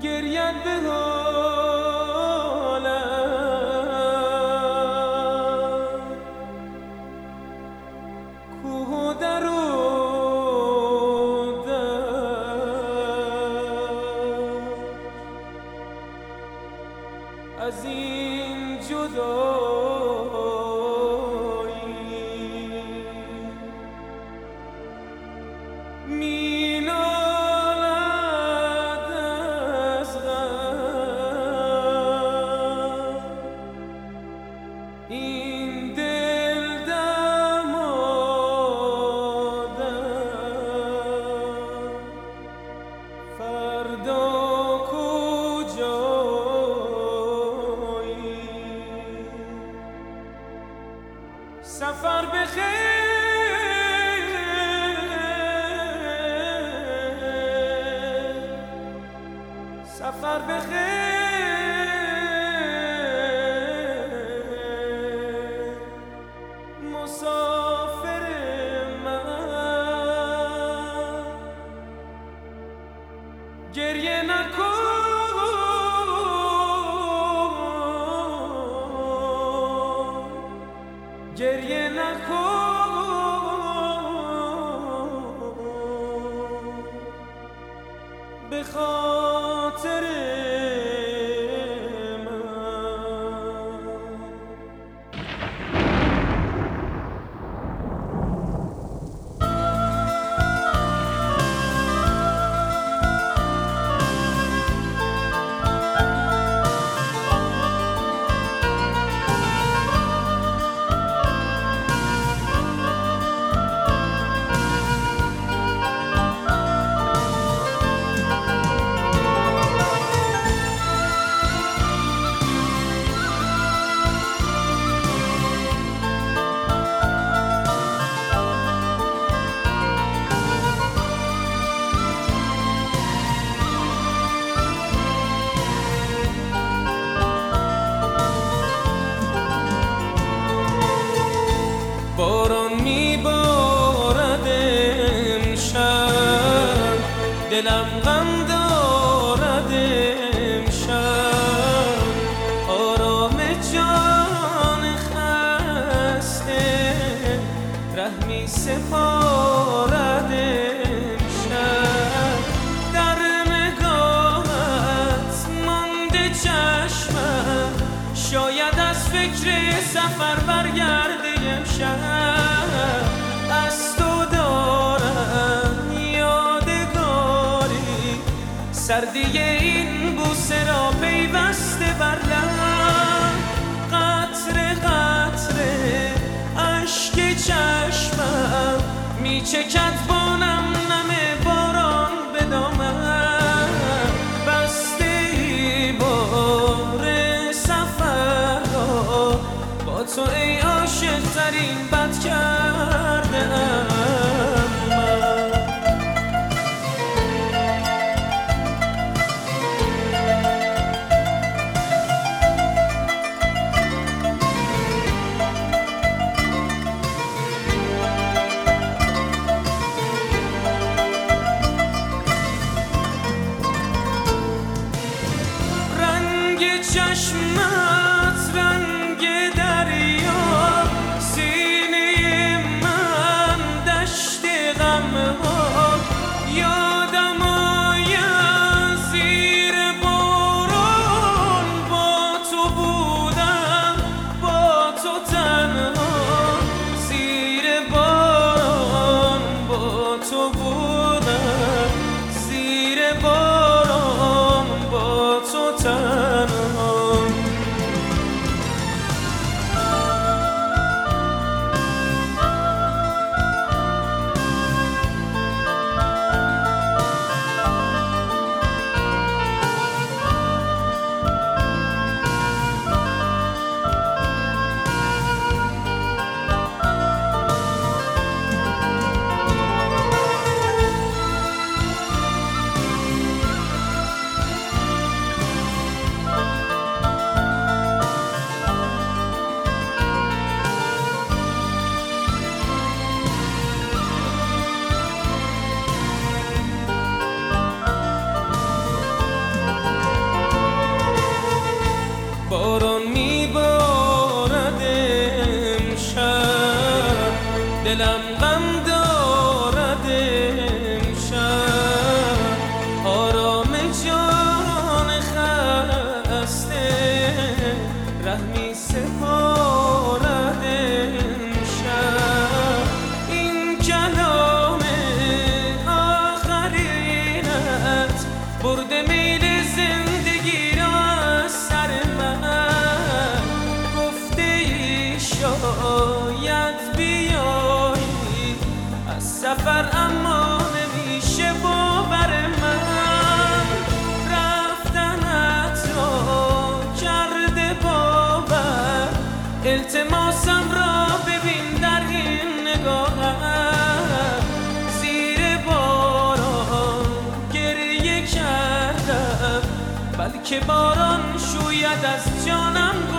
گریت به حالم کوه و در و از این جدایی می نالد از غم این دل دمادم فردا سفر بخیر سفر بخیر مسافر من گریه نکن گریه نکن به خاطر من باران میبارد امشب دلم غم دارد امشب آرام جان خسته رحمی سپارد امشب در نگاهت مانده چشمم شاید از فکر سفر برگرده امشب از تو دارم یادگاری سردی این بوسه را پیوسته بر لب قطره قطره اشک چشمم میچکد با نم نم باران به دامم بسته ای بار سفر را با تو ای عاشق ترین بد کردم دلم غم دارد امشب، آرام جان خسته رحمی سپارد امشب. این کلام آخرینت برده میل زندگی را از سر من، گفته ای شاید بیایی از سفر اما نمیشه باور من، رفتنت را کرده باور، التماسم را ببین در این نگاهم، زیر باران گریه کردم بلکه باران شوید از جانم